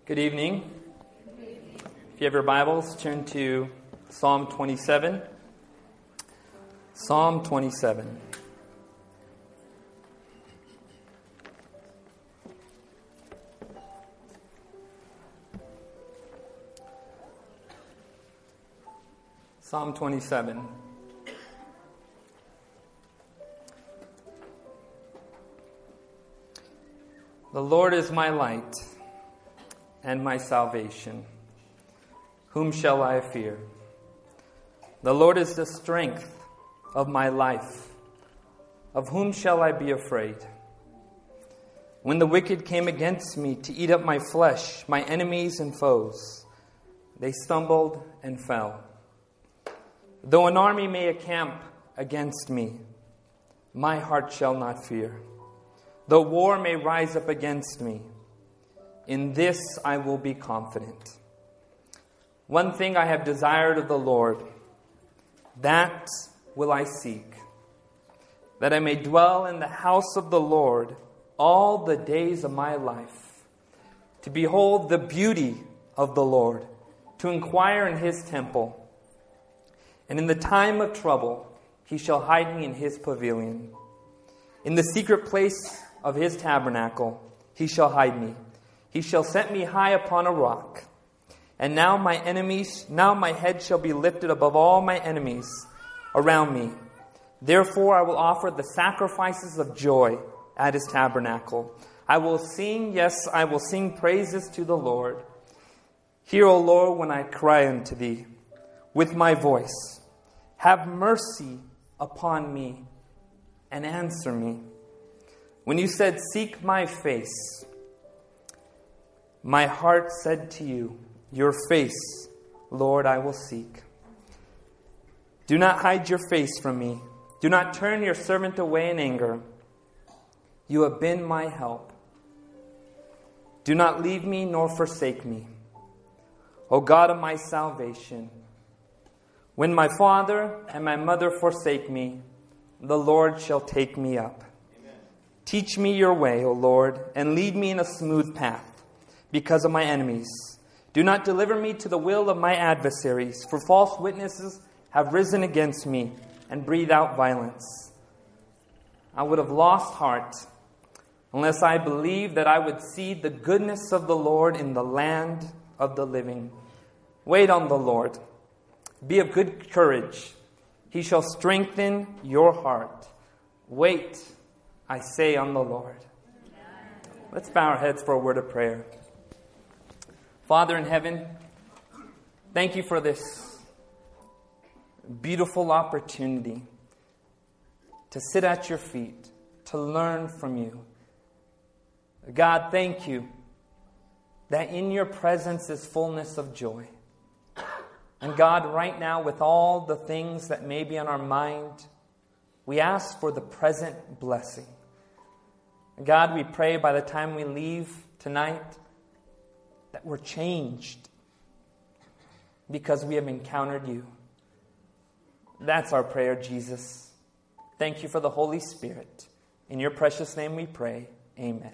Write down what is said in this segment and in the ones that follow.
Good evening. If you have your Bibles, turn to Psalm 27. Psalm 27. Psalm 27. The Lord is my light and my salvation. Whom shall I fear? The Lord is the strength of my life. Of whom shall I be afraid? When the wicked came against me to eat up my flesh, my enemies and foes, they stumbled and fell. Though an army may encamp against me, my heart shall not fear. Though war may rise up against me, in this I will be confident. One thing I have desired of the Lord, that will I seek, that I may dwell in the house of the Lord all the days of my life, to behold the beauty of the Lord, to inquire in his temple. And in the time of trouble, he shall hide me in his pavilion. In the secret place of his tabernacle, he shall hide me. He shall set me high upon a rock. And now my head shall be lifted above all my enemies around me. Therefore I will offer the sacrifices of joy at his tabernacle. I will sing, yes, I will sing praises to the Lord. Hear, O Lord, when I cry unto thee with my voice. Have mercy upon me and answer me. When you said, seek my face, my heart said to you, your face, Lord, I will seek. Do not hide your face from me. Do not turn your servant away in anger. You have been my help. Do not leave me nor forsake me, O God of my salvation. When my father and my mother forsake me, the Lord shall take me up. Amen. Teach me your way, O Lord, and lead me in a smooth path because of my enemies. Do not deliver me to the will of my adversaries, for false witnesses have risen against me and breathe out violence. I would have lost heart unless I believed that I would see the goodness of the Lord in the land of the living. Wait on the Lord. Be of good courage. He shall strengthen your heart. Wait, I say, on the Lord. Let's bow our heads for a word of prayer. Father in heaven, thank you for this beautiful opportunity to sit at your feet, to learn from you. God, thank you that in your presence is fullness of joy. And God, right now, with all the things that may be on our mind, we ask for the present blessing. God, we pray by the time we leave tonight that we're changed because we have encountered you. That's our prayer, Jesus. Thank you for the Holy Spirit. In your precious name we pray. Amen.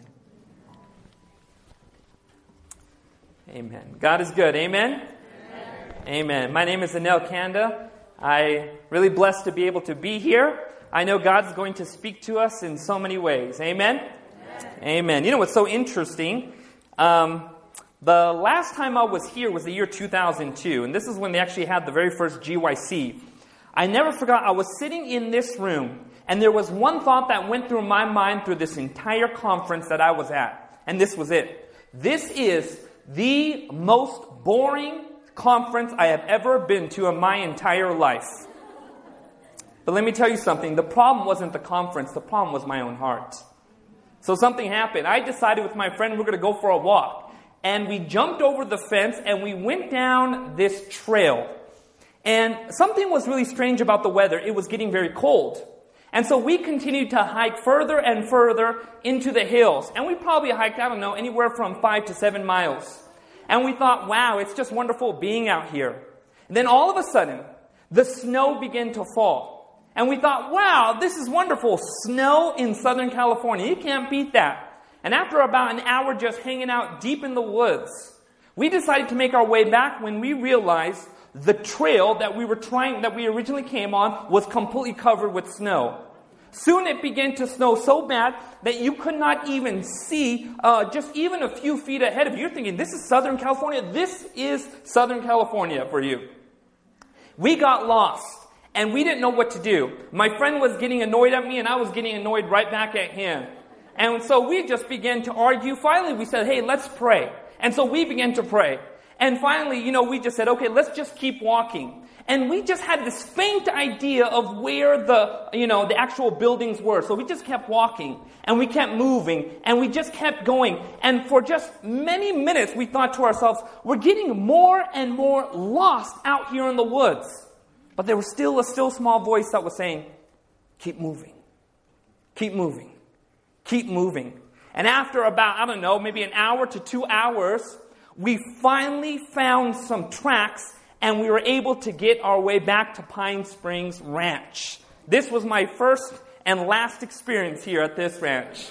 Amen. God is good. Amen? Amen. My name is Anel Kanda. I'm really blessed to be able to be here. I know God's going to speak to us in so many ways. Amen? Amen. You know what's so interesting? The last time I was here was the year 2002, and this is when they actually had the very first GYC. I never forgot, I was sitting in this room, and there was one thought that went through my mind through this entire conference that I was at, and this was it. This is the most boring conference I have ever been to in my entire life. But let me tell you something. The problem wasn't the conference. The problem was my own heart. So something happened. I decided with my friend we're going to go for a walk. And we jumped over the fence and we went down this trail. And something was really strange about the weather. It was getting very cold. And so we continued to hike further and further into the hills. And we probably hiked, anywhere from 5 to 7 miles. And we thought, wow, it's just wonderful being out here. And then all of a sudden, the snow began to fall. And we thought, wow, this is wonderful. Snow in Southern California. You can't beat that. And after about an hour just hanging out deep in the woods, We decided to make our way back when we realized the trail that we originally came on was completely covered with snow. Soon it began to snow so bad that you could not even see just even a few feet ahead of you. You're thinking, this is Southern California? This is Southern California for you. We got lost, and we didn't know what to do. My friend was getting annoyed at me, and I was getting annoyed right back at him. And so we just began to argue. Finally, we said, hey, let's pray. And so we began to pray. And finally, we just said, okay, let's just keep walking. And we just had this faint idea of where the actual buildings were. So we just kept walking, and we kept moving, and we just kept going. And for just many minutes, we thought to ourselves, we're getting more and more lost out here in the woods. But there was still a still small voice that was saying, keep moving, keep moving, keep moving. And after about, maybe an hour to 2 hours, we finally found some tracks, and we were able to get our way back to Pine Springs Ranch. This was my first and last experience here at this ranch.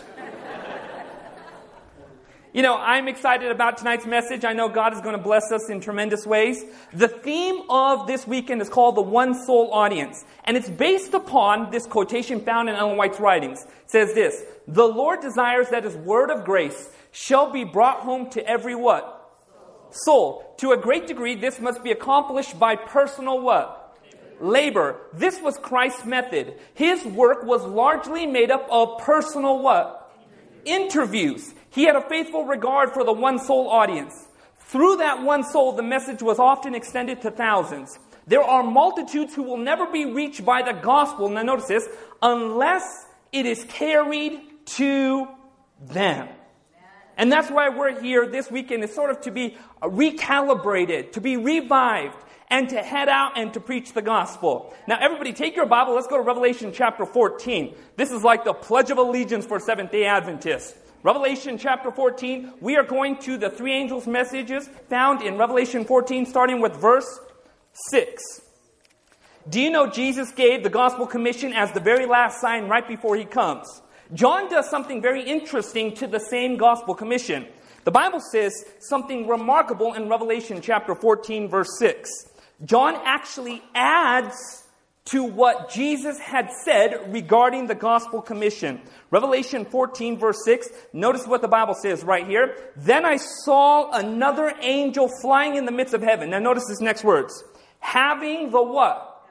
I'm excited about tonight's message. I know God is going to bless us in tremendous ways. The theme of this weekend is called the One Soul Audience. And it's based upon this quotation found in Ellen White's writings. It says this, the Lord desires that His word of grace shall be brought home to every what? Soul. To a great degree, this must be accomplished by personal what? Labor. This was Christ's method. His work was largely made up of personal what? Interviews. He had a faithful regard for the one soul audience. Through that one soul, the message was often extended to thousands. There are multitudes who will never be reached by the gospel, now notice this, unless it is carried to them. And that's why we're here this weekend, is sort of to be recalibrated, to be revived, and to head out and to preach the gospel. Now everybody take your Bible, let's go to Revelation chapter 14. This is like the Pledge of Allegiance for Seventh-day Adventists. Revelation chapter 14, we are going to the three angels' messages found in Revelation 14, starting with verse 6. Do you know Jesus gave the gospel commission as the very last sign right before He comes? John does something very interesting to the same gospel commission. The Bible says something remarkable in Revelation chapter 14, verse 6. John actually adds to what Jesus had said regarding the gospel commission. Revelation 14, verse 6, notice what the Bible says right here. Then I saw another angel flying in the midst of heaven. Now notice this next words. Having the what?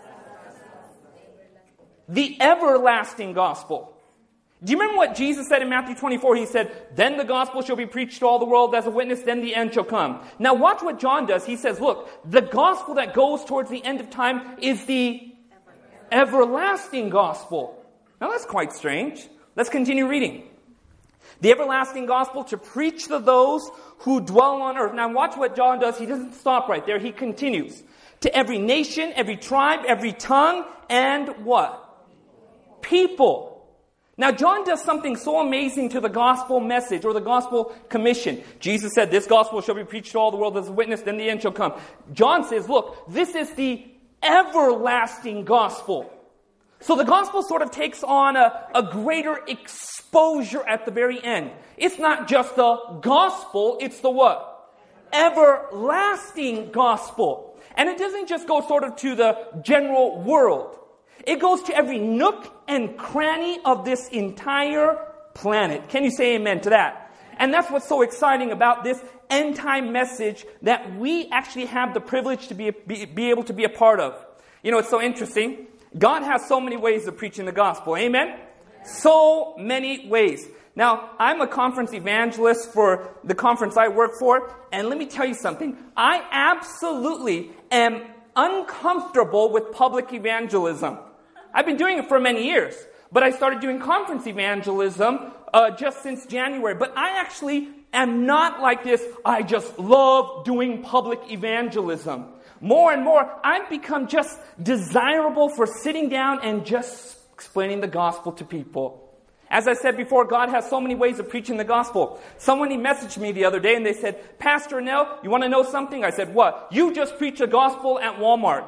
The everlasting gospel. Do you remember what Jesus said in Matthew 24? He said, then the gospel shall be preached to all the world as a witness, then the end shall come. Now watch what John does. He says, look, the gospel that goes towards the end of time is the everlasting gospel. Now that's quite strange. Let's continue reading. The everlasting gospel to preach to those who dwell on earth. Now watch what John does. He doesn't stop right there. He continues. To every nation, every tribe, every tongue, and what? People. Now, John does something so amazing to the gospel message or the gospel commission. Jesus said, this gospel shall be preached to all the world as a witness, then the end shall come. John says, look, this is the everlasting gospel. So the gospel sort of takes on a greater exposure at the very end. It's not just the gospel, it's the what? Everlasting gospel. And it doesn't just go sort of to the general world. It goes to every nook and cranny of this entire planet. Can you say amen to that? And that's what's so exciting about this end time message that we actually have the privilege to be able to be a part of. You know, it's so interesting. God has so many ways of preaching the gospel. Amen? So many ways. Now, I'm a conference evangelist for the conference I work for. And let me tell you something. I absolutely am uncomfortable with public evangelism. I've been doing it for many years, but I started doing conference evangelism just since January. But I actually am not like this. I just love doing public evangelism. More and more, I've become just desirable for sitting down and just explaining the gospel to people. As I said before, God has so many ways of preaching the gospel. Someone messaged me the other day and they said, Pastor Nell, you want to know something? I said, what? You just preach the gospel at Walmart.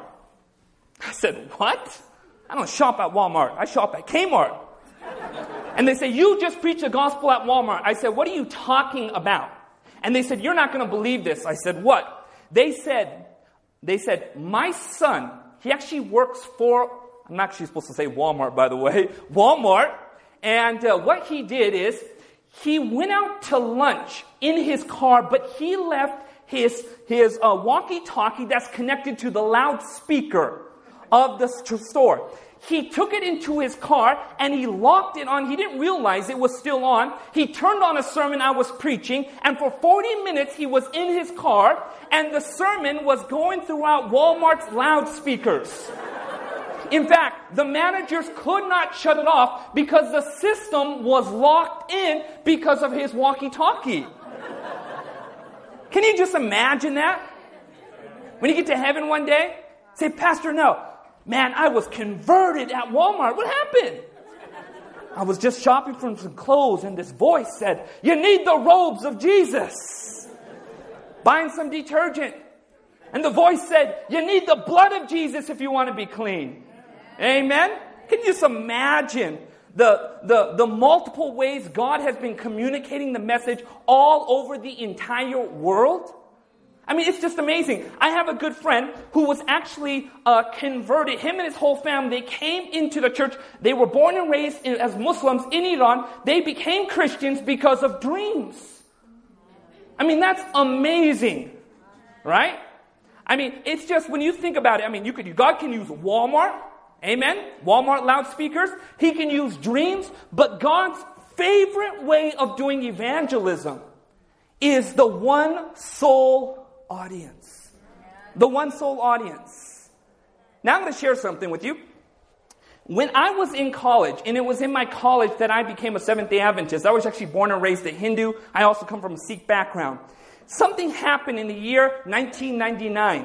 I said, what? I don't shop at Walmart. I shop at Kmart. And they say, you just preach the gospel at Walmart. I said, what are you talking about? And they said, "You're not going to believe this." I said, "What?" They said, "My son, he actually works for," I'm actually supposed to say Walmart, by the way, Walmart. And what he did is, he went out to lunch in his car, but he left his walkie-talkie that's connected to the loudspeaker of the store. He took it into his car and he locked it on. He didn't realize it was still on. He turned on a sermon I was preaching, and for 40 minutes he was in his car, and the sermon was going throughout Walmart's loudspeakers. In fact, the managers could not shut it off because the system was locked in because of his walkie-talkie. Can you just imagine that? When you get to heaven one day, say, "Pastor, no. Man, I was converted at Walmart. What happened?" "I was just shopping for some clothes and this voice said, 'You need the robes of Jesus.' Buying some detergent. And the voice said, 'You need the blood of Jesus if you want to be clean.'" Amen? Can you just imagine the multiple ways God has been communicating the message all over the entire world? I mean, it's just amazing. I have a good friend who was actually converted. Him and his whole family, they came into the church. They were born and raised as Muslims in Iran. They became Christians because of dreams. I mean, that's amazing, right? I mean, it's just, when you think about it, I mean, God can use Walmart, amen? Walmart loudspeakers. He can use dreams, but God's favorite way of doing evangelism is the one soul audience. The one soul audience. Now I'm going to share something with you. When I was in college, and it was in my college that I became a Seventh-day Adventist. I was actually born and raised a Hindu. I also come from a Sikh background. Something happened in the year 1999.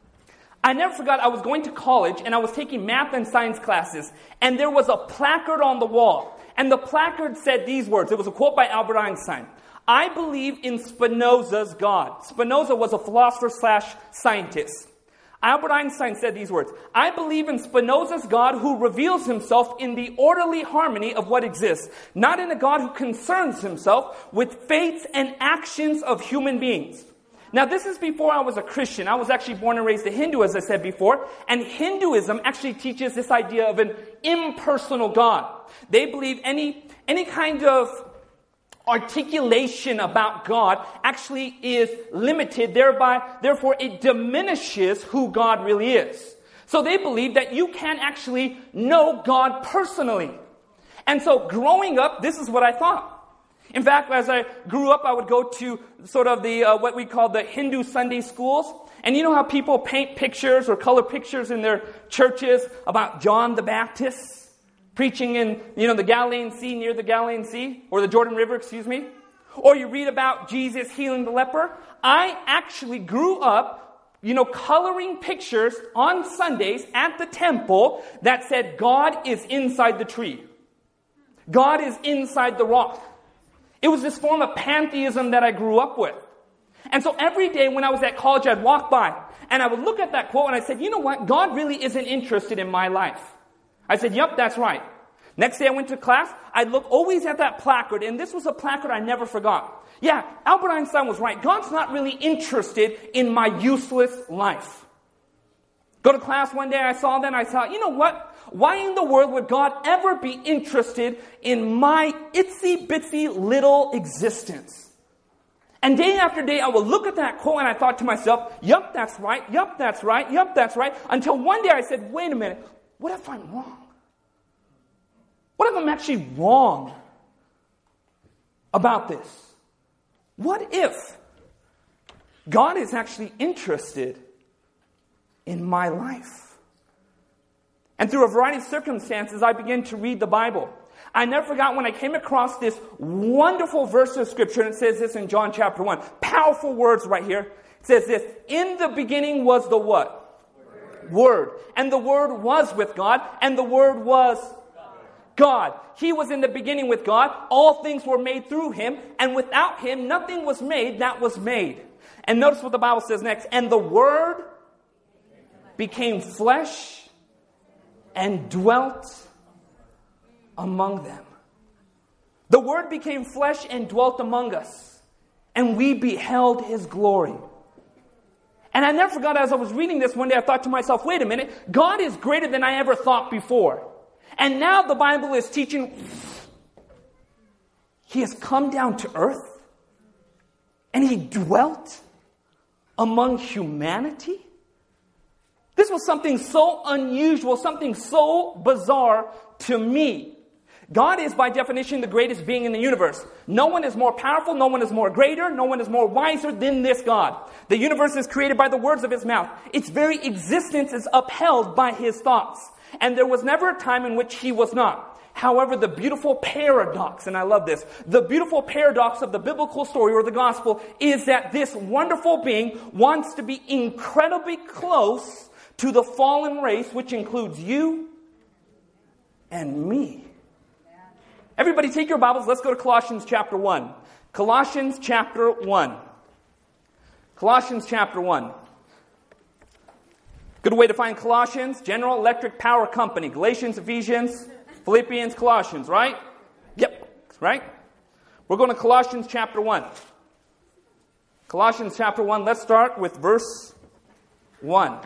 I never forgot, I was going to college and I was taking math and science classes, and there was a placard on the wall. And the placard said these words. It was a quote by Albert Einstein. "I believe in Spinoza's God." Spinoza was a philosopher/scientist. Albert Einstein said these words. "I believe in Spinoza's God who reveals himself in the orderly harmony of what exists, not in a God who concerns himself with fates and actions of human beings." Now, this is before I was a Christian. I was actually born and raised a Hindu, as I said before. And Hinduism actually teaches this idea of an impersonal God. They believe any kind of articulation about God actually is limited, therefore it diminishes who God really is. So they believe that you can't actually know God personally. And so growing up, this is what I thought. In fact, as I grew up, I would go to sort of the what we call the Hindu Sunday schools. And you know how people paint pictures or color pictures in their churches about John the Baptist preaching in, the Galilean Sea, near the Galilean Sea, or the Jordan River, excuse me. Or you read about Jesus healing the leper. I actually grew up, coloring pictures on Sundays at the temple that said God is inside the tree. God is inside the rock. It was this form of pantheism that I grew up with. And so every day when I was at college, I'd walk by and I would look at that quote and I said, "You know what? God really isn't interested in my life." I said, "Yep, that's right." Next day I went to class, I'd look always at that placard, and this was a placard I never forgot. Yeah, Albert Einstein was right. God's not really interested in my useless life. Go to class one day, I saw that, and I thought, you know what? Why in the world would God ever be interested in my itsy-bitsy little existence? And day after day, I would look at that quote and I thought to myself, yup, that's right, yup, that's right, yup, that's right. Until one day I said, wait a minute, what if I'm wrong? What if I'm actually wrong about this? What if God is actually interested in my life? And through a variety of circumstances, I began to read the Bible. I never forgot when I came across this wonderful verse of Scripture, and it says this in John chapter 1. Powerful words right here. It says this, in the beginning was the what? Word. And the Word was with God, and the Word was God. He was in the beginning with God. All things were made through Him, and without Him, nothing was made that was made. And notice what the Bible says next. And the Word became flesh and dwelt among them. The Word became flesh and dwelt among us. and we beheld his glory. And I never forgot, as I was reading this one day, I thought to myself, wait a minute, God is greater than I ever thought before. And now the Bible is teaching, he has come down to earth, and he dwelt among humanity. This was something so unusual, something so bizarre to me. God is, by definition, the greatest being in the universe. No one is more powerful, no one is more greater, no one is more wiser than this God. The universe is created by the words of his mouth. Its very existence is upheld by his thoughts. And there was never a time in which he was not. However, the beautiful paradox, and I love this, the beautiful paradox of the biblical story or the gospel is that this wonderful being wants to be incredibly close to the fallen race, which includes you and me. Everybody take your Bibles. Let's go to Colossians chapter 1. Colossians chapter 1. Colossians chapter 1. Good way to find Colossians. General Electric Power Company. Galatians, Ephesians, Philippians, Colossians, right? Yep, right? We're going to Colossians chapter 1. Colossians chapter 1. Let's start with verse 1.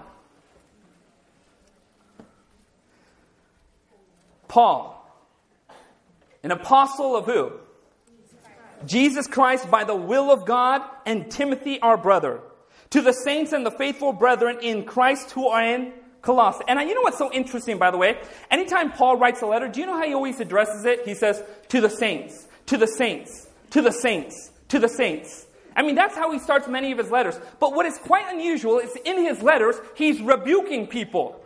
Paul, an apostle of who? Jesus Christ by the will of God, and Timothy our brother. To the saints and the faithful brethren in Christ who are in Colossae. And you know what's so interesting, by the way? Anytime Paul writes a letter, do you know how he always addresses it? He says, to the saints, to the saints, to the saints, to the saints. I mean, that's how he starts many of his letters. But what is quite unusual is in his letters, he's rebuking people.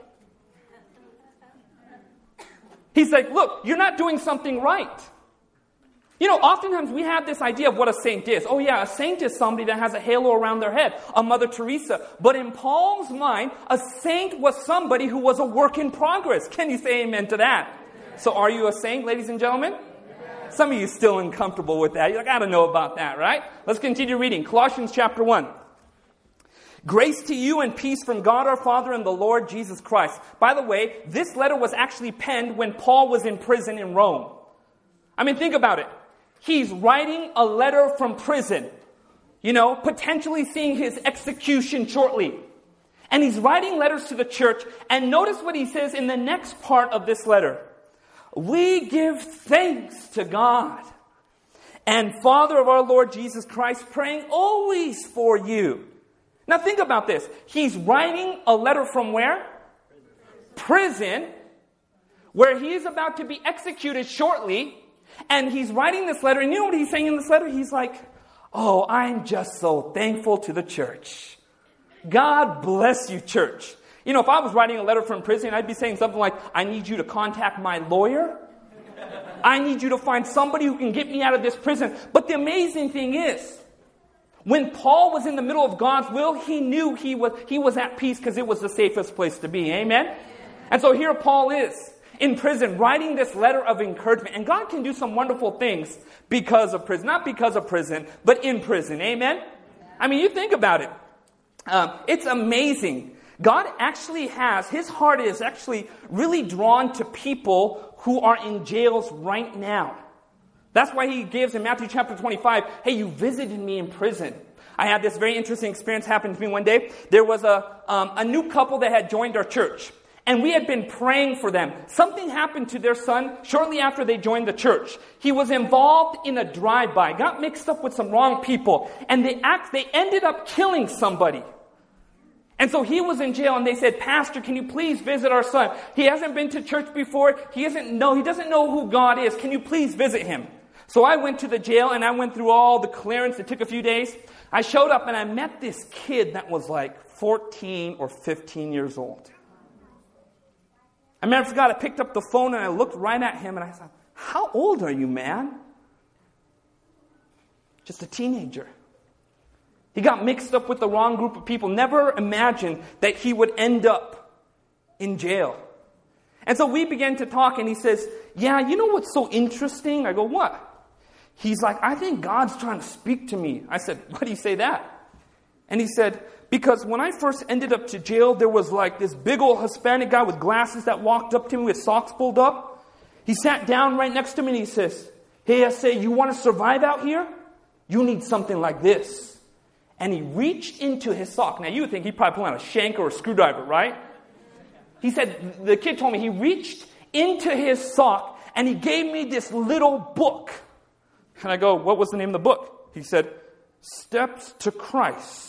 He's like, look, you're not doing something right. You know, oftentimes we have this idea of what a saint is. Oh yeah, a saint is somebody that has a halo around their head, a Mother Teresa. But in Paul's mind, a saint was somebody who was a work in progress. Can you say amen to that? So are you a saint, ladies and gentlemen? Some of you still uncomfortable with that. You're like, I don't know about that, right? Let's continue reading. Colossians chapter 1. Grace to you and peace from God our Father and the Lord Jesus Christ. By the way, this letter was actually penned when Paul was in prison in Rome. I mean, think about it. He's writing a letter from prison, potentially seeing his execution shortly. And he's writing letters to the church. And notice what he says in the next part of this letter. We give thanks to God and Father of our Lord Jesus Christ, praying always for you. Now think about this. He's writing a letter from where? Prison, where he is about to be executed shortly. And he's writing this letter. And you know what he's saying in this letter? He's like, oh, I'm just so thankful to the church. God bless you, church. You know, if I was writing a letter from prison, I'd be saying something like, I need you to contact my lawyer. I need you to find somebody who can get me out of this prison. But the amazing thing is, when Paul was in the middle of God's will, he knew he was at peace because it was the safest place to be. Amen? And so here Paul is in prison writing this letter of encouragement. And God can do some wonderful things because of prison. Not because of prison, but in prison. Amen? I mean, you think about it. It's amazing. God actually his heart is actually really drawn to people who are in jails right now. That's why he gives in Matthew chapter 25, hey, you visited me in prison. I had this very interesting experience happen to me one day. There was a new couple that had joined our church. And we had been praying for them. Something happened to their son shortly after they joined the church. He was involved in a drive-by, got mixed up with some wrong people. And they ended up killing somebody. And so he was in jail and they said, Pastor, can you please visit our son? He hasn't been to church before. He doesn't know who God is. Can you please visit him? So I went to the jail and I went through all the clearance. It took a few days. I showed up and I met this kid that was like 14 or 15 years old. I never forgot, I picked up the phone and I looked right at him and I said, how old are you, man? Just a teenager. He got mixed up with the wrong group of people. Never imagined that he would end up in jail. And so we began to talk and he says, yeah, you know what's so interesting? I go, what? He's like, I think God's trying to speak to me. I said, why do you say that? And he said, because when I first ended up to jail, there was like this big old Hispanic guy with glasses that walked up to me with socks pulled up. He sat down right next to me and he says, hey, I say, you want to survive out here? You need something like this. And he reached into his sock. Now, you would think he'd probably pull out a shank or a screwdriver, right? He said, the kid told me he reached into his sock and he gave me this little book. And I go, what was the name of the book? He said, Steps to Christ.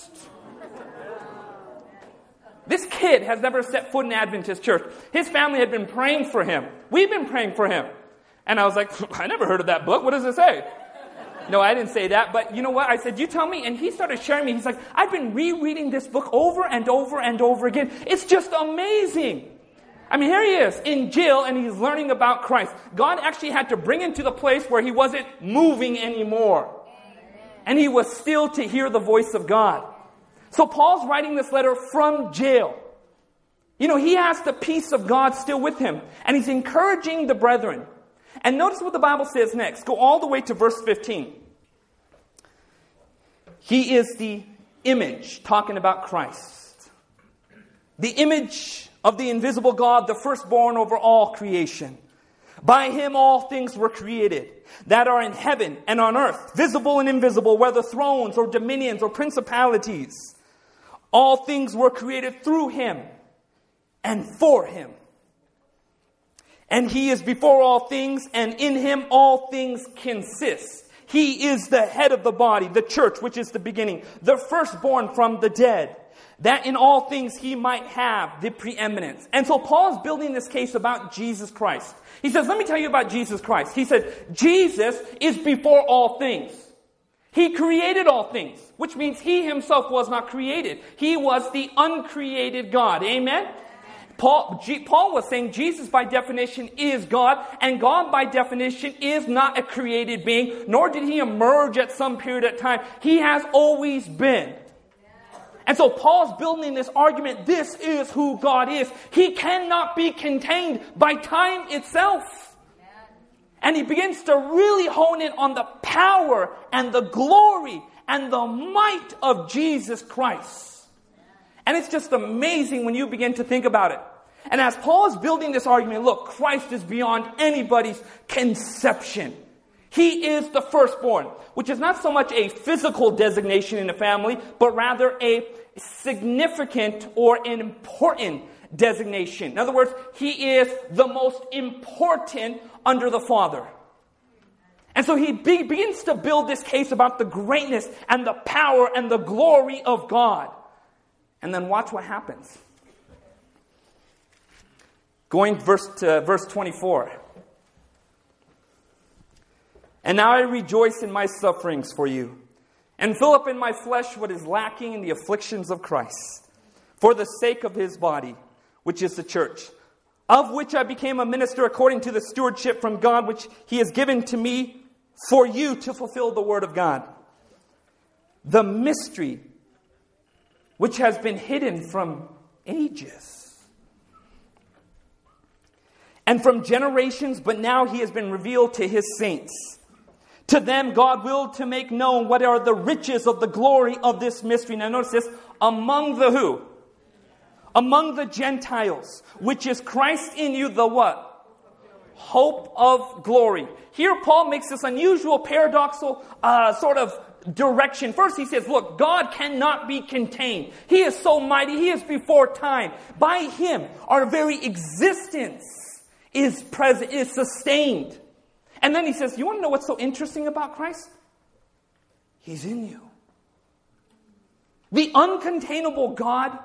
This kid has never set foot in Adventist church. His family had been praying for him. We've been praying for him. And I was like, I never heard of that book. What does it say? No, I didn't say that. But you know what? I said, you tell me. And he started sharing me. He's like, I've been rereading this book over and over and over again. It's just amazing. I mean, here he is in jail and he's learning about Christ. God actually had to bring him to the place where he wasn't moving anymore. And he was still to hear the voice of God. So Paul's writing this letter from jail. You know, he has the peace of God still with him. And he's encouraging the brethren. And notice what the Bible says next. Go all the way to verse 15. He is the image, talking about Christ. The image of the invisible God, the firstborn over all creation. By him all things were created, that are in heaven and on earth, visible and invisible, whether thrones or dominions or principalities. All things were created through him and for him. And he is before all things, and in him all things consist. He is the head of the body, the church, which is the beginning, the firstborn from the dead, that in all things he might have the preeminence. And so Paul's building this case about Jesus Christ. He says, let me tell you about Jesus Christ. He said, Jesus is before all things. He created all things, which means he himself was not created. He was the uncreated God. Amen? Paul was saying Jesus by definition is God, and God by definition is not a created being, nor did he emerge at some period of time. He has always been. And so Paul's building this argument, this is who God is. He cannot be contained by time itself. And he begins to really hone in on the power and the glory and the might of Jesus Christ. And it's just amazing when you begin to think about it. And as Paul is building this argument, look, Christ is beyond anybody's conception. He is the firstborn, which is not so much a physical designation in the family, but rather a significant or an important designation. In other words, he is the most important under the Father. And so he begins to build this case about the greatness and the power and the glory of God. And then watch what happens. Going to verse 24. And now I rejoice in my sufferings for you, and fill up in my flesh what is lacking in the afflictions of Christ, for the sake of his body, which is the church, of which I became a minister according to the stewardship from God, which he has given to me for you to fulfill the word of God. The mystery which has been hidden from ages and from generations, but now he has been revealed to his saints. To them God willed to make known what are the riches of the glory of this mystery. Now notice this, among the who? Among the Gentiles, which is Christ in you, the what? Hope of glory. Here Paul makes this unusual, paradoxical sort of direction. First he says, look, God cannot be contained. He is so mighty. He is before time. By him, our very existence is present, is sustained. And then he says, you want to know what's so interesting about Christ? He's in you. The uncontainable God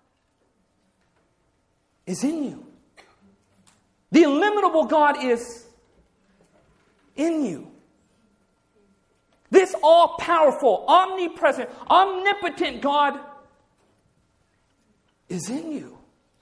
is in you. The illimitable God is in you. This all-powerful, omnipresent, omnipotent God is in you.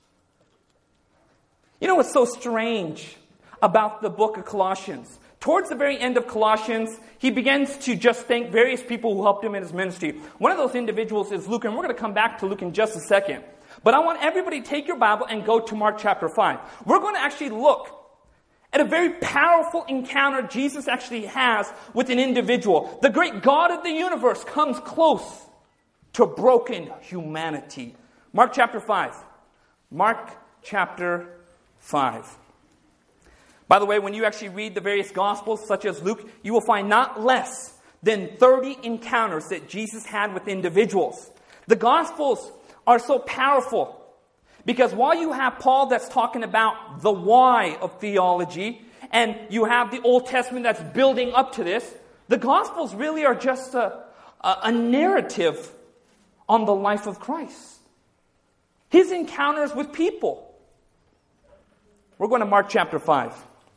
You know what's so strange about the book of Colossians? Towards the very end of Colossians, he begins to just thank various people who helped him in his ministry. One of those individuals is Luke, and we're going to come back to Luke in just a second. But I want everybody to take your Bible and go to Mark chapter 5. We're going to actually look at a very powerful encounter Jesus actually has with an individual. The great God of the universe comes close to broken humanity. Mark chapter 5. Mark chapter 5. By the way, when you actually read the various Gospels, such as Luke, you will find not less than 30 encounters that Jesus had with individuals. The Gospels are so powerful because while you have Paul that's talking about the why of theology, and you have the Old Testament that's building up to this, the Gospels really are just a narrative on the life of Christ. His encounters with people. We're going to Mark chapter 5.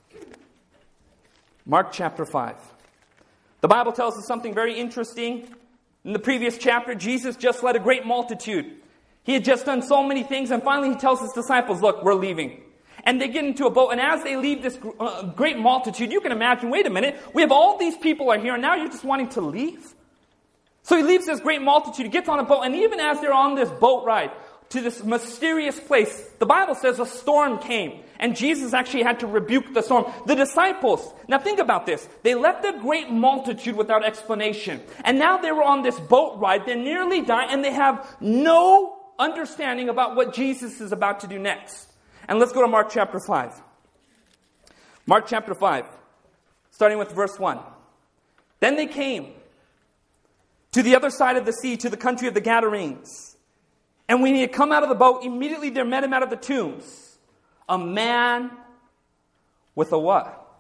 Mark chapter 5. The Bible tells us something very interesting. In the previous chapter, Jesus just led a great multitude. He had just done so many things, and finally he tells his disciples, look, we're leaving. And they get into a boat, and as they leave this great multitude, you can imagine, wait a minute, we have all these people are here, and now you're just wanting to leave? So he leaves this great multitude, he gets on a boat, and even as they're on this boat ride to this mysterious place, the Bible says a storm came, and Jesus actually had to rebuke the storm. The disciples, now think about this, they left the great multitude without explanation, and now they were on this boat ride, they nearly die, and they have no understanding about what Jesus is about to do next. And let's go to Mark chapter 5. Mark chapter 5, starting with verse 1. Then they came to the other side of the sea, to the country of the Gadarenes. And when he had come out of the boat, immediately there met him out of the tombs a man with a what?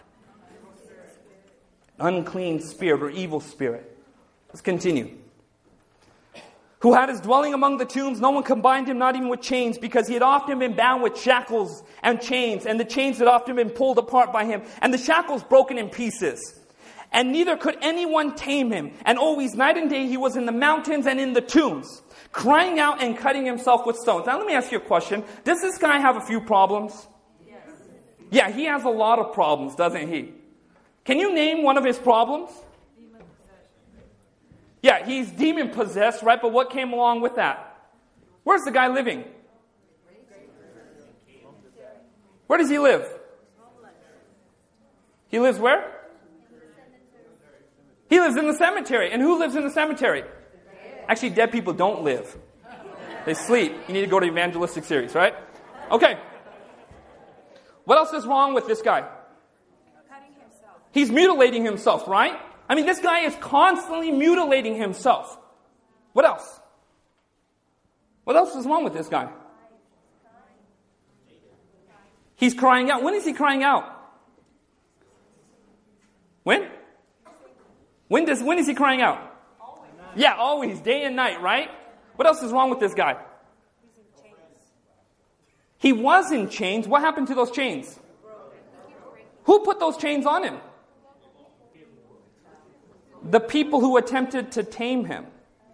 Unclean spirit or evil spirit. Let's continue. Who had his dwelling among the tombs. No one could bind him, not even with chains, because he had often been bound with shackles and chains, and the chains had often been pulled apart by him, and the shackles broken in pieces. And neither could anyone tame him. And always, night and day, he was in the mountains and in the tombs, crying out and cutting himself with stones. Now let me ask you a question. Does this guy have a few problems? Yes. Yeah, he has a lot of problems, doesn't he? Can you name one of his problems? Yeah, he's demon-possessed, right? But what came along with that? Where's the guy living? Where does he live? He lives where? He lives in the cemetery. And who lives in the cemetery? Actually, dead people don't live. They sleep. You need to go to evangelistic series, right? Okay. What else is wrong with this guy? He's mutilating himself, right? I mean, this guy is constantly mutilating himself. What else? What else is wrong with this guy? He's crying out. When is he crying out? When? When is he crying out? Always. Yeah, always, day and night, right? What else is wrong with this guy? He was in chains. What happened to those chains? Who put those chains on him? The people who attempted to tame him.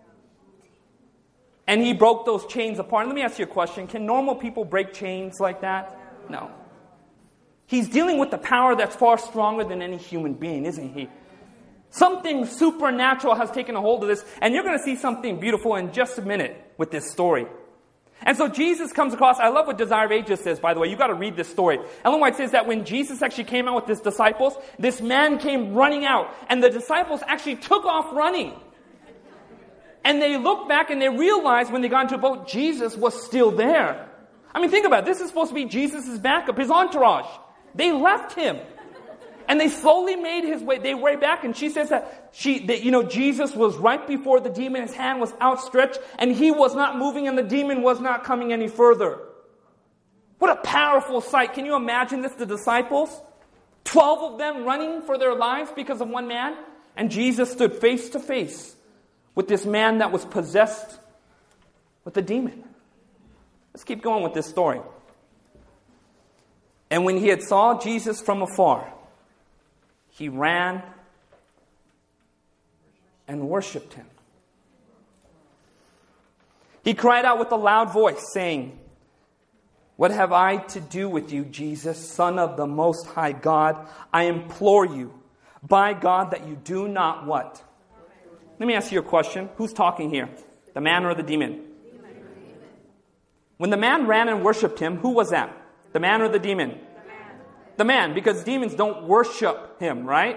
And he broke those chains apart. Let me ask you a question. Can normal people break chains like that? No. He's dealing with the power that's far stronger than any human being, isn't he? Something supernatural has taken a hold of this. And you're going to see something beautiful in just a minute with this story. And so Jesus comes across, I love what Desire of Ages says, by the way. You've got to read this story. Ellen White says that when Jesus actually came out with his disciples, this man came running out. And the disciples actually took off running. And they looked back and they realized when they got into a boat, Jesus was still there. I mean, think about it. This is supposed to be Jesus' backup, his entourage. They left him. And they slowly made his way back. And she says that Jesus was right before the demon. His hand was outstretched and he was not moving and the demon was not coming any further. What a powerful sight. Can you imagine this? The disciples, 12 of them running for their lives because of one man. And Jesus stood face to face with this man that was possessed with a demon. Let's keep going with this story. And when he had saw Jesus from afar, he ran and worshipped him. He cried out with a loud voice, saying, "What have I to do with you, Jesus, Son of the Most High God? I implore you, by God, that you do not" what? Let me ask you a question. Who's talking here? The man or the demon? When the man ran and worshipped him, who was that? The man or the demon? The man, because demons don't worship him, right?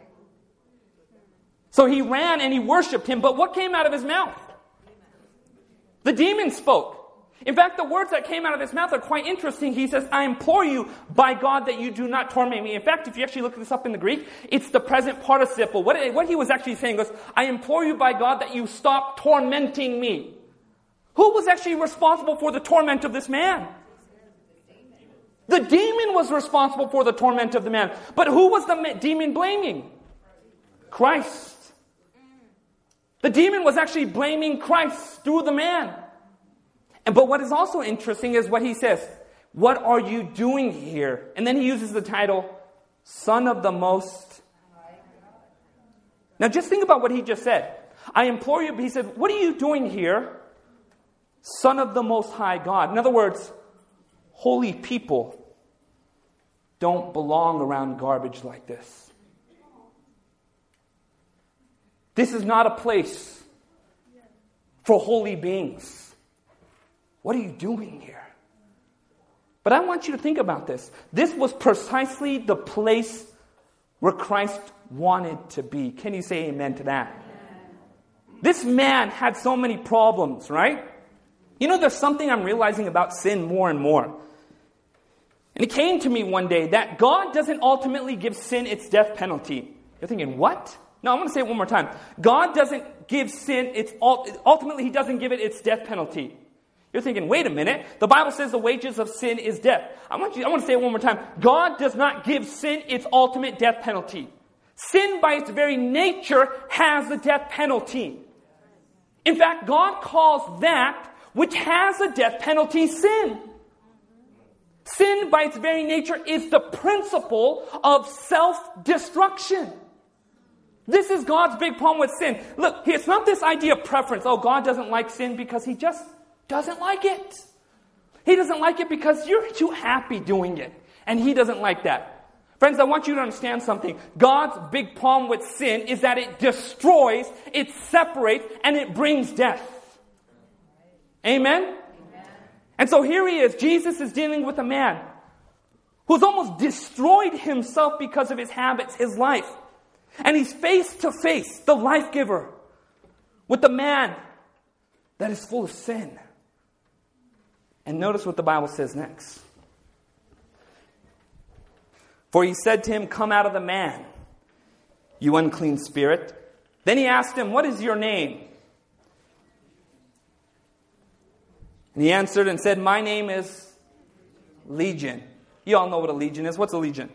So he ran and he worshipped him, but what came out of his mouth? The demon spoke. In fact, the words that came out of his mouth are quite interesting. He says, I implore you by God that you do not torment me. In fact, if you actually look this up in the Greek, it's the present participle. What he was actually saying was, I implore you by God that you stop tormenting me. Who was actually responsible for the torment of this man? The demon was responsible for the torment of the man. But who was the demon blaming? Christ. The demon was actually blaming Christ through the man. But what is also interesting is what he says. What are you doing here? And then he uses the title, Son of the Most. Now just think about what he just said. I implore you, he said, what are you doing here? Son of the Most High God. In other words, holy people don't belong around garbage like this. This is not a place for holy beings. What are you doing here? But I want you to think about this. This was precisely the place where Christ wanted to be. Can you say amen to that? Amen. This man had so many problems, right? You know, there's something I'm realizing about sin more and more. And it came to me one day that God doesn't ultimately give sin its death penalty. You're thinking, what? No, I want to say it one more time. God doesn't give sin ultimately, He doesn't give it its death penalty. You're thinking, wait a minute. The Bible says the wages of sin is death. I want to say it one more time. God does not give sin its ultimate death penalty. Sin by its very nature has a death penalty. In fact, God calls that which has a death penalty sin. Sin by its very nature is the principle of self-destruction. This is God's big problem with sin. Look, it's not this idea of preference. Oh, God doesn't like sin because He just doesn't like it. He doesn't like it because you're too happy doing it. And He doesn't like that. Friends, I want you to understand something. God's big problem with sin is that it destroys, it separates, and it brings death. Amen? Amen? And so here he is. Jesus is dealing with a man who's almost destroyed himself because of his habits, his life. And he's face to face, the life giver, with the man that is full of sin. And notice what the Bible says next. For he said to him, come out of the man, you unclean spirit. Then he asked him, what is your name? And he answered and said, my name is Legion. You all know what a legion is. What's a legion?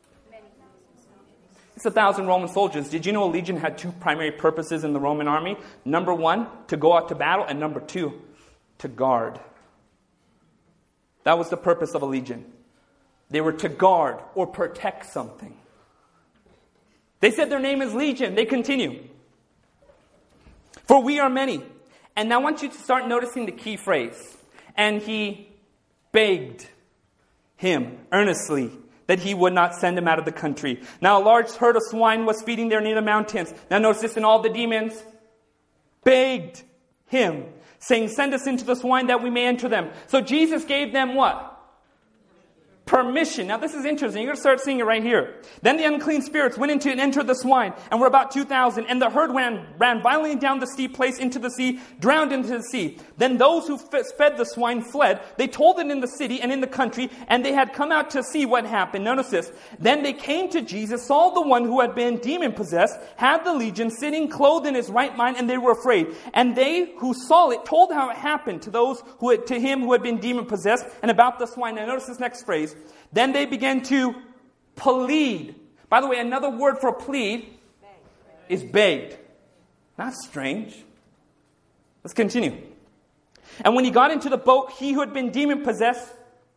It's 1,000 Roman soldiers. Did you know a legion had two primary purposes in the Roman army? Number one, to go out to battle, and number two, to guard. That was the purpose of a legion. They were to guard or protect something. They said their name is Legion. They continue. For we are many. And now I want you to start noticing the key phrase. And he begged him earnestly that he would not send him out of the country. Now a large herd of swine was feeding there near the mountains. Now notice this, and all the demons begged him, saying, send us into the swine that we may enter them. So Jesus gave them what? Permission. Now this is interesting. You're going to start seeing it right here. Then the unclean spirits went into and entered the swine, and were about 2,000. And the herd ran violently down the steep place into the sea, drowned into the sea. Then those who fed the swine fled. They told it in the city and in the country, and they had come out to see what happened. Notice this. Then they came to Jesus, saw the one who had been demon-possessed, had the legion, sitting clothed in his right mind, and they were afraid. And they who saw it told how it happened to him who had been demon-possessed, and about the swine. Now notice this next phrase. Then they began to plead. By the way, another word for plead is begged. That's strange. Let's continue. And when he got into the boat, he who had been demon-possessed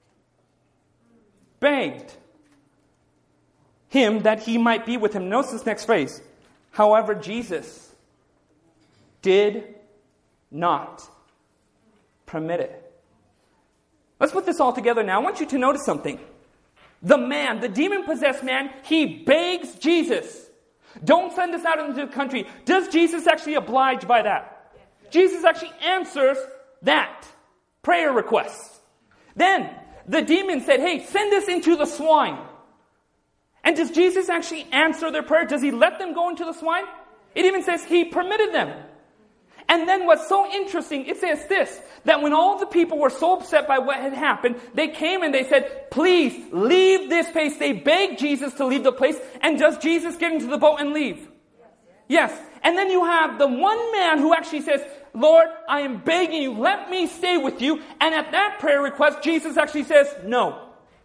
begged him that he might be with him. Notice this next phrase. However, Jesus did not permit it. Let's put this all together now. I want you to notice something. The man, the demon-possessed man, he begs Jesus, don't send us out into the country. Does Jesus actually oblige by that? Jesus actually answers that prayer request. Then the demon said, hey, send us into the swine. And does Jesus actually answer their prayer? Does he let them go into the swine? It even says he permitted them. And then what's so interesting, it says this, that when all the people were so upset by what had happened, they came and they said, please leave this place. They begged Jesus to leave the place. And does Jesus get into the boat and leave? Yes. And then you have the one man who actually says, Lord, I am begging you, let me stay with you. And at that prayer request, Jesus actually says, no.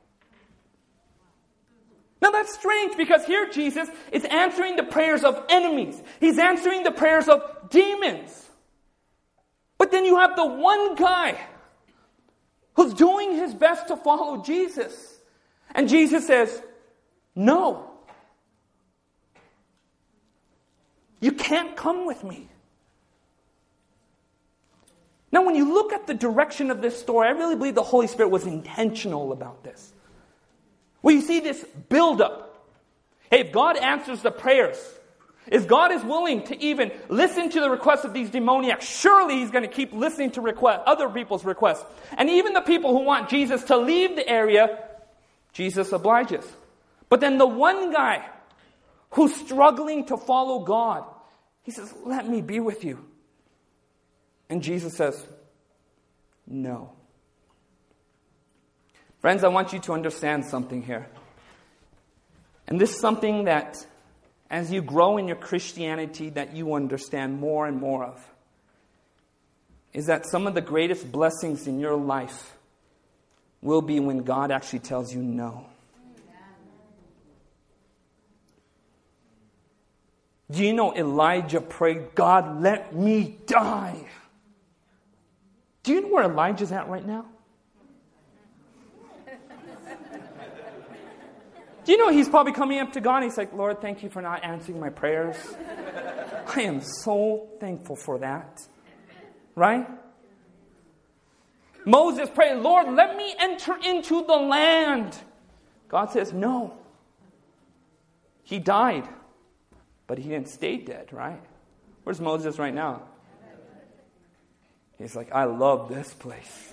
Now that's strange because here Jesus is answering the prayers of enemies. He's answering the prayers of demons. But then you have the one guy who's doing his best to follow Jesus. And Jesus says, no. You can't come with me. Now when you look at the direction of this story, I really believe the Holy Spirit was intentional about this. Well, you see this build-up. Hey, if God answers the prayers, if God is willing to even listen to the requests of these demoniacs, surely He's going to keep listening to other people's requests. And even the people who want Jesus to leave the area, Jesus obliges. But then the one guy who's struggling to follow God, he says, let me be with you. And Jesus says, no. Friends, I want you to understand something here. And this is something that, as you grow in your Christianity, that you understand more and more of. Is that some of the greatest blessings in your life will be when God actually tells you no. Do you know Elijah prayed, God, let me die? Do you know where Elijah's at right now? Do you know he's probably coming up to God and he's like, Lord, thank you for not answering my prayers. I am so thankful for that. Right? Moses prayed, Lord, let me enter into the land. God says, no. He died, but he didn't stay dead, right? Where's Moses right now? He's like, I love this place.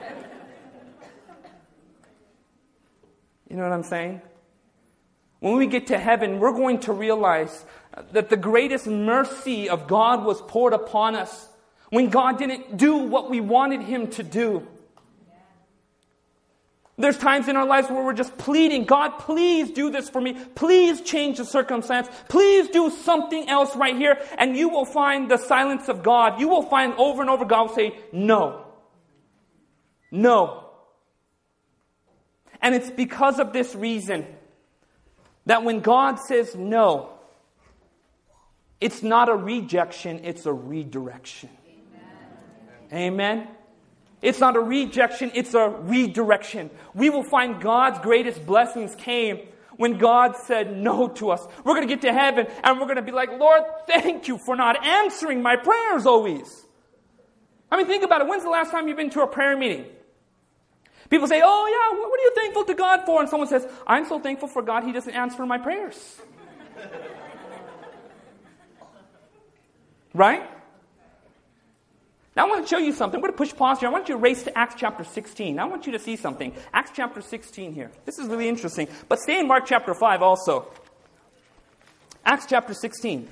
You know what I'm saying? When we get to heaven, we're going to realize that the greatest mercy of God was poured upon us when God didn't do what we wanted Him to do. There's times in our lives where we're just pleading, God, please do this for me. Please change the circumstance. Please do something else right here. And you will find the silence of God. You will find over and over God will say, no. No. And it's because of this reason that when God says no, it's not a rejection, it's a redirection. Amen. Amen. It's not a rejection, it's a redirection. We will find God's greatest blessings came when God said no to us. We're going to get to heaven and we're going to be like, Lord, thank you for not answering my prayers always. I mean, think about it. When's the last time you've been to a prayer meeting? People say, oh yeah, what are you thankful to God for? And someone says, I'm so thankful for God, He doesn't answer my prayers. Right? Now I want to show you something. I'm going to push pause here. I want you to race to Acts chapter 16. I want you to see something. Acts chapter 16 here. This is really interesting. But stay in Mark chapter 5 also. Acts chapter 16.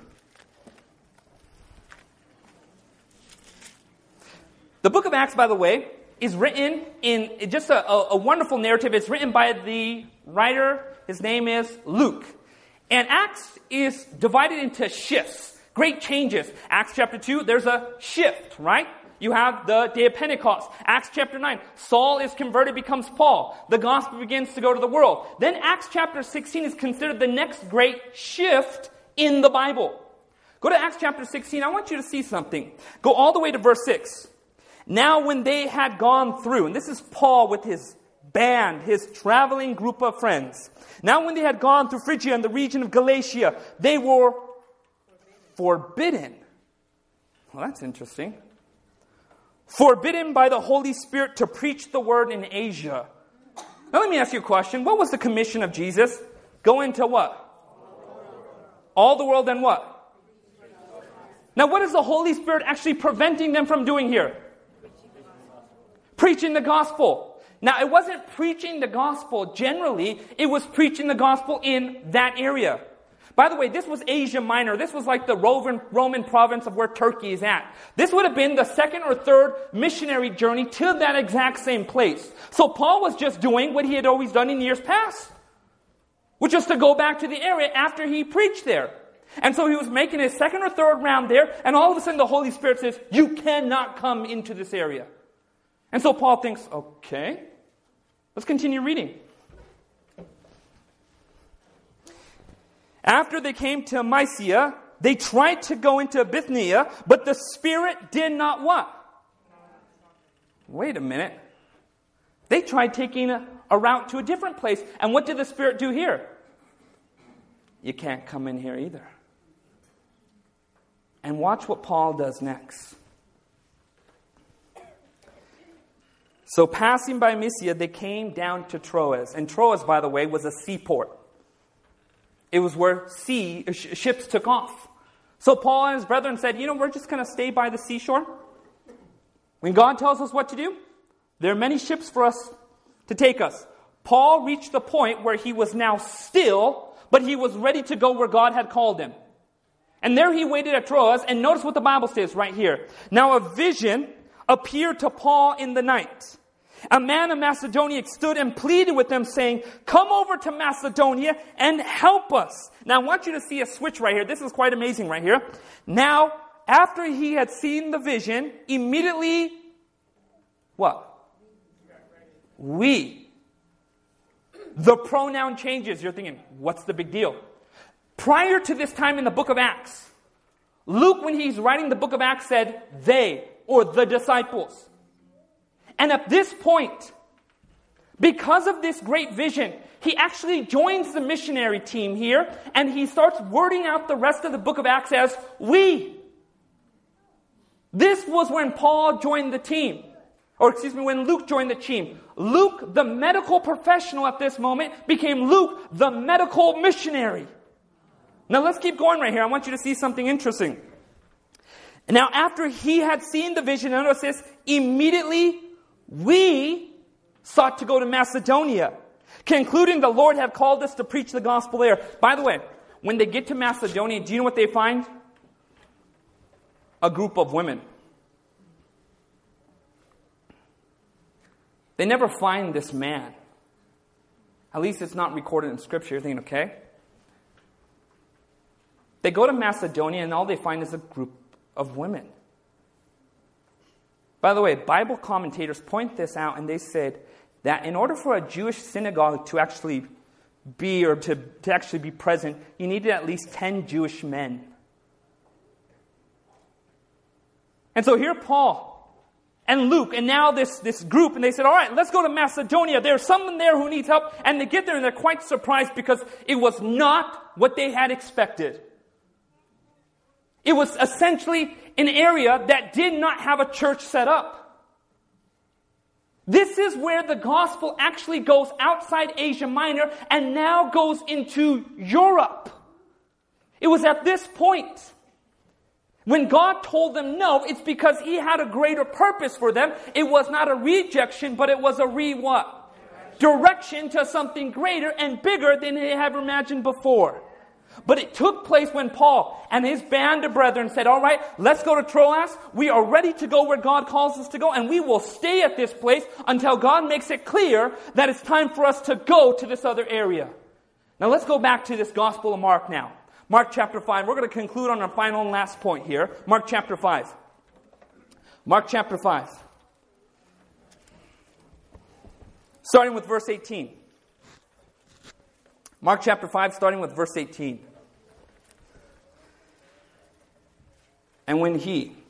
The book of Acts, by the way, is written in just a wonderful narrative. It's written by the writer. His name is Luke. And Acts is divided into shifts, great changes. Acts chapter 2, there's a shift, right? You have the day of Pentecost. Acts chapter 9, Saul is converted, becomes Paul. The gospel begins to go to the world. Then Acts chapter 16 is considered the next great shift in the Bible. Go to Acts chapter 16. I want you to see something. Go all the way to verse 6. Now when they had gone through, and this is Paul with his band, his traveling group of friends. Now when they had gone through Phrygia and the region of Galatia, they were forbidden. Well, that's interesting. Forbidden by the Holy Spirit to preach the word in Asia. Now let me ask you a question. What was the commission of Jesus? Go into what? All the world and what? Now what is the Holy Spirit actually preventing them from doing here? Preaching the gospel. Now, it wasn't preaching the gospel generally. It was preaching the gospel in that area. By the way, this was Asia Minor. This was like the Roman province of where Turkey is at. This would have been the second or third missionary journey to that exact same place. So Paul was just doing what he had always done in years past, which was to go back to the area after he preached there. And so he was making his second or third round there, and all of a sudden the Holy Spirit says, you cannot come into this area. And so Paul thinks, okay, let's continue reading. After they came to Mysia, they tried to go into Bithynia, but the Spirit did not what? Wait a minute. They tried taking a route to a different place. And what did the Spirit do here? You can't come in here either. And watch what Paul does next. So passing by Mysia, they came down to Troas. And Troas, by the way, was a seaport. It was where ships took off. So Paul and his brethren said, we're just going to stay by the seashore. When God tells us what to do, there are many ships for us to take us. Paul reached the point where he was now still, but he was ready to go where God had called him. And there he waited at Troas, and notice what the Bible says right here. Now a vision appeared to Paul in the night. A man of Macedonia stood and pleaded with them, saying, come over to Macedonia and help us. Now I want you to see a switch right here. This is quite amazing right here. Now, after he had seen the vision, immediately, what? We. The pronoun changes. You're thinking, what's the big deal? Prior to this time in the book of Acts, Luke, when he's writing the book of Acts, said they, or the disciples. And at this point, because of this great vision, he actually joins the missionary team here, and he starts wording out the rest of the book of Acts as we. This was when Paul joined the team. When Luke joined the team. Luke, the medical professional at this moment, became Luke, the medical missionary. Now let's keep going right here. I want you to see something interesting. Now after he had seen the vision, notice this, immediately we sought to go to Macedonia, concluding the Lord had called us to preach the gospel there. By the way, when they get to Macedonia, do you know what they find? A group of women. They never find this man. At least it's not recorded in Scripture. You're thinking, okay. They go to Macedonia and all they find is a group of women. By the way, Bible commentators point this out, and they said that in order for a Jewish synagogue to actually be, or to actually be present, you needed at least 10 Jewish men. And so here Paul and Luke, and now this group, and they said, all right, let's go to Macedonia. There's someone there who needs help. And they get there and they're quite surprised because it was not what they had expected. It was essentially an area that did not have a church set up. This is where the gospel actually goes outside Asia Minor and now goes into Europe. It was at this point when God told them no, it's because He had a greater purpose for them. It was not a rejection, but it was a what? Direction to something greater and bigger than they had imagined before. But it took place when Paul and his band of brethren said, all right, let's go to Troas. We are ready to go where God calls us to go, and we will stay at this place until God makes it clear that it's time for us to go to this other area. Now let's go back to this Gospel of Mark now. Mark chapter 5. We're going to conclude on our final and last point here. Mark chapter 5. Mark chapter 5. Starting with verse 18. Mark chapter 5, starting with verse 18. And when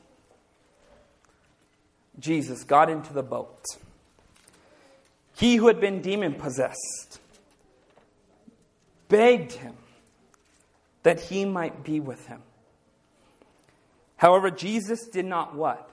Jesus, got into the boat, he who had been demon-possessed begged him that he might be with him. However, Jesus did not what?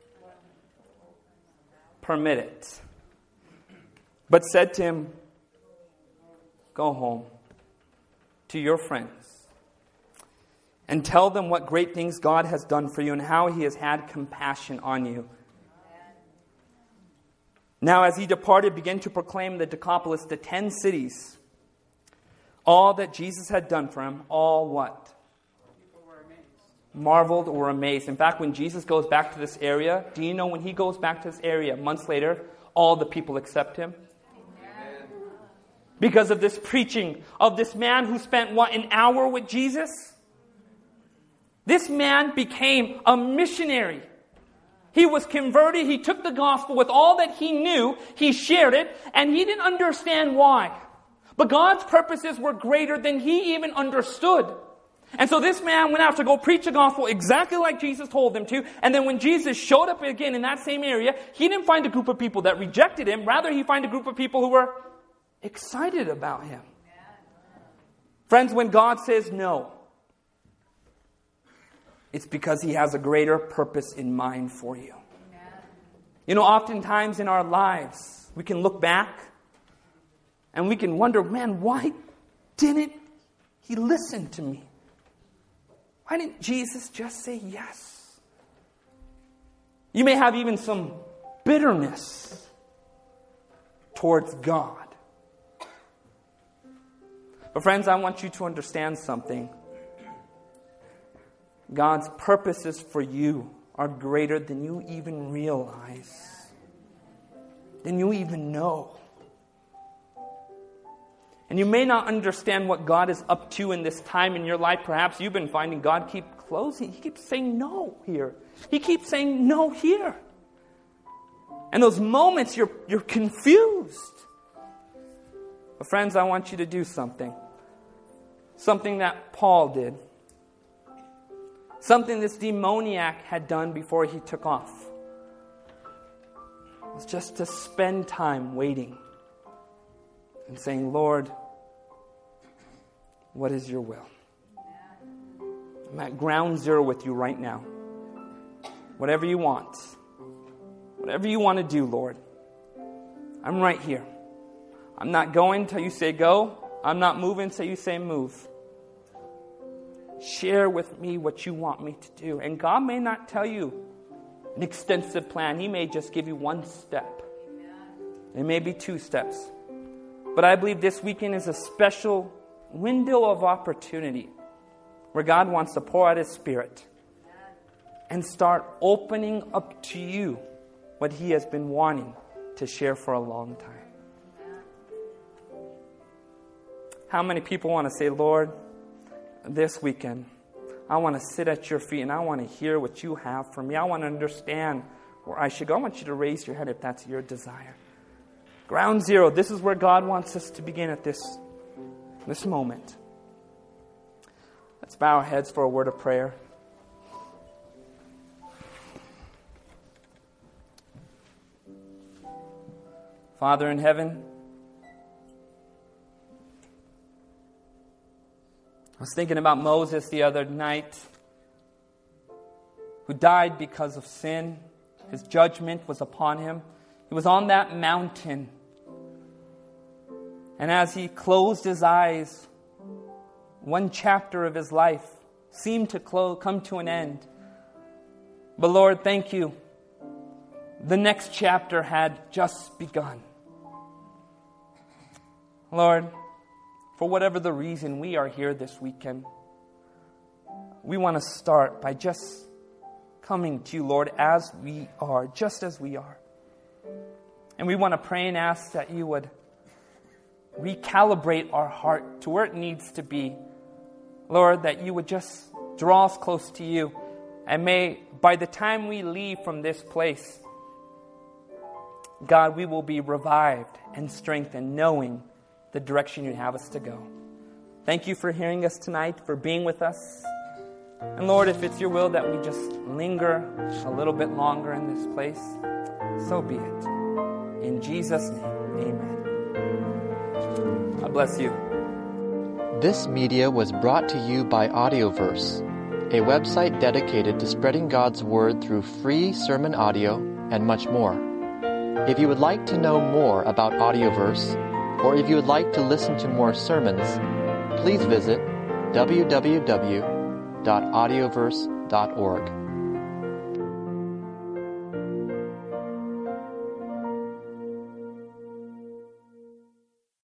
Permit it. But said to him, go home to your friends and tell them what great things God has done for you and how He has had compassion on you. Now as he departed, began to proclaim the Decapolis to 10 cities, all that Jesus had done for him, all what? People were amazed. Marveled or were amazed. In fact, when Jesus goes back to this area, do you know when he goes back to this area, months later, all the people accept him? Amen. Because of this preaching of this man who spent, an hour with Jesus? This man became a missionary. He was converted. He took the gospel with all that he knew. He shared it, and he didn't understand why. But God's purposes were greater than he even understood. And so this man went out to go preach the gospel exactly like Jesus told him to. And then when Jesus showed up again in that same area, he didn't find a group of people that rejected him. Rather, he found a group of people who were excited about him. Friends, when God says no, it's because he has a greater purpose in mind for you. You know, oftentimes in our lives, we can look back and we can wonder, man, why didn't he listen to me? Why didn't Jesus just say yes? You may have even some bitterness towards God. But friends, I want you to understand something. God's purposes for you are greater than you even realize, than you even know. And you may not understand what God is up to in this time in your life. Perhaps you've been finding God keep closing. He keeps saying no here. He keeps saying no here. And those moments you're confused. But friends, I want you to do something. Something that Paul did. Something this demoniac had done before he took off. It was just to spend time waiting and saying, Lord, what is your will? I'm at ground zero with you right now. Whatever you want. Whatever you want to do, Lord. I'm right here. I'm not going till you say go. I'm not moving till you say move. Share with me what you want me to do. And God may not tell you an extensive plan. He may just give you one step. It may be 2 steps. But I believe this weekend is a special window of opportunity where God wants to pour out His Spirit and start opening up to you what He has been wanting to share for a long time. How many people want to say, Lord, this weekend, I want to sit at your feet and I want to hear what you have for me. I want to understand where I should go. I want you to raise your head if that's your desire. Ground zero. This is where God wants us to begin at this moment. Let's bow our heads for a word of prayer. Father in heaven, I was thinking about Moses the other night, who died because of sin. His judgment was upon him. He was on that mountain. And as he closed his eyes, one chapter of his life seemed to come to an end. But Lord, thank you. The next chapter had just begun. Lord, for whatever the reason we are here this weekend, we want to start by just coming to you, Lord, as we are, just as we are. And we want to pray and ask that you would recalibrate our heart to where it needs to be. Lord, that you would just draw us close to you. And may, by the time we leave from this place, God, we will be revived and strengthened, knowing the direction you have us to go. Thank you for hearing us tonight, for being with us. And Lord, if it's your will that we just linger a little bit longer in this place, so be it. In Jesus' name, amen. God bless you. This media was brought to you by Audioverse, a website dedicated to spreading God's Word through free sermon audio and much more. If you would like to know more about Audioverse, or if you would like to listen to more sermons, please visit www.audioverse.org.